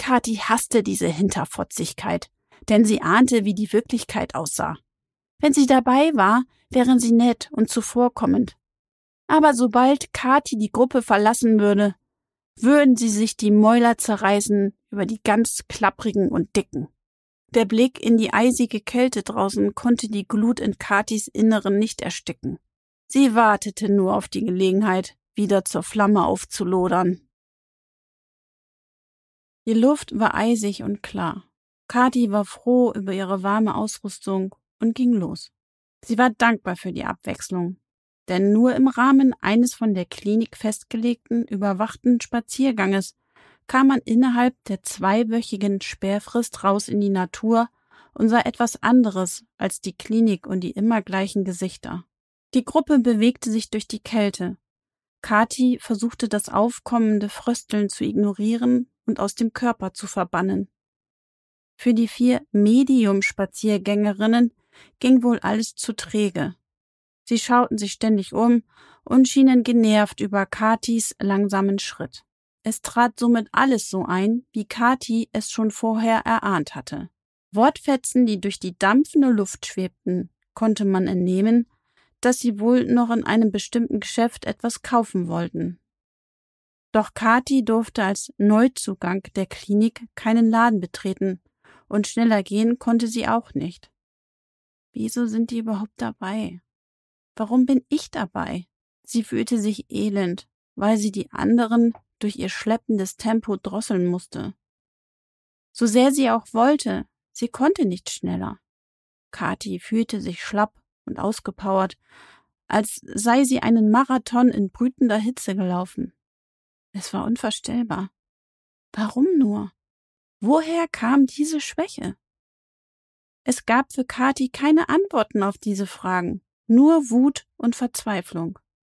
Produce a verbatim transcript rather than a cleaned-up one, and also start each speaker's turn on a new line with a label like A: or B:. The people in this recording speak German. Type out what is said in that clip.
A: Kathi hasste diese Hinterfotzigkeit, denn sie ahnte, wie die Wirklichkeit aussah. Wenn sie dabei war, wären sie nett und zuvorkommend. Aber sobald Kathi die Gruppe verlassen würde, würden sie sich die Mäuler zerreißen über die ganz klapprigen und dicken. Der Blick in die eisige Kälte draußen konnte die Glut in Kathis Inneren nicht ersticken. Sie wartete nur auf die Gelegenheit, wieder zur Flamme aufzulodern. Die Luft war eisig und klar. Kathi war froh über ihre warme Ausrüstung und ging los. Sie war dankbar für die Abwechslung, denn nur im Rahmen eines von der Klinik festgelegten, überwachten Spazierganges kam man innerhalb der zweiwöchigen Sperrfrist raus in die Natur und sah etwas anderes als die Klinik und die immer gleichen Gesichter. Die Gruppe bewegte sich durch die Kälte. Kathi versuchte das aufkommende Frösteln zu ignorieren und aus dem Körper zu verbannen. Für die vier Medium-Spaziergängerinnen ging wohl alles zu träge. Sie schauten sich ständig um und schienen genervt über Kathis langsamen Schritt. Es trat somit alles so ein, wie Kathi es schon vorher erahnt hatte. Wortfetzen, die durch die dampfende Luft schwebten, konnte man entnehmen, dass sie wohl noch in einem bestimmten Geschäft etwas kaufen wollten. Doch Kathi durfte als Neuzugang der Klinik keinen Laden betreten und schneller gehen konnte sie auch nicht. Wieso sind die überhaupt dabei? Warum bin ich dabei? Sie fühlte sich elend, weil sie die anderen durch ihr schleppendes Tempo drosseln musste. So sehr sie auch wollte, sie konnte nicht schneller. Kathi fühlte sich schlapp und ausgepowert, als sei sie einen Marathon in brütender Hitze gelaufen. Es war unvorstellbar. Warum nur? Woher kam diese Schwäche? Es gab für Kathi keine Antworten auf diese Fragen, nur Wut und Verzweiflung.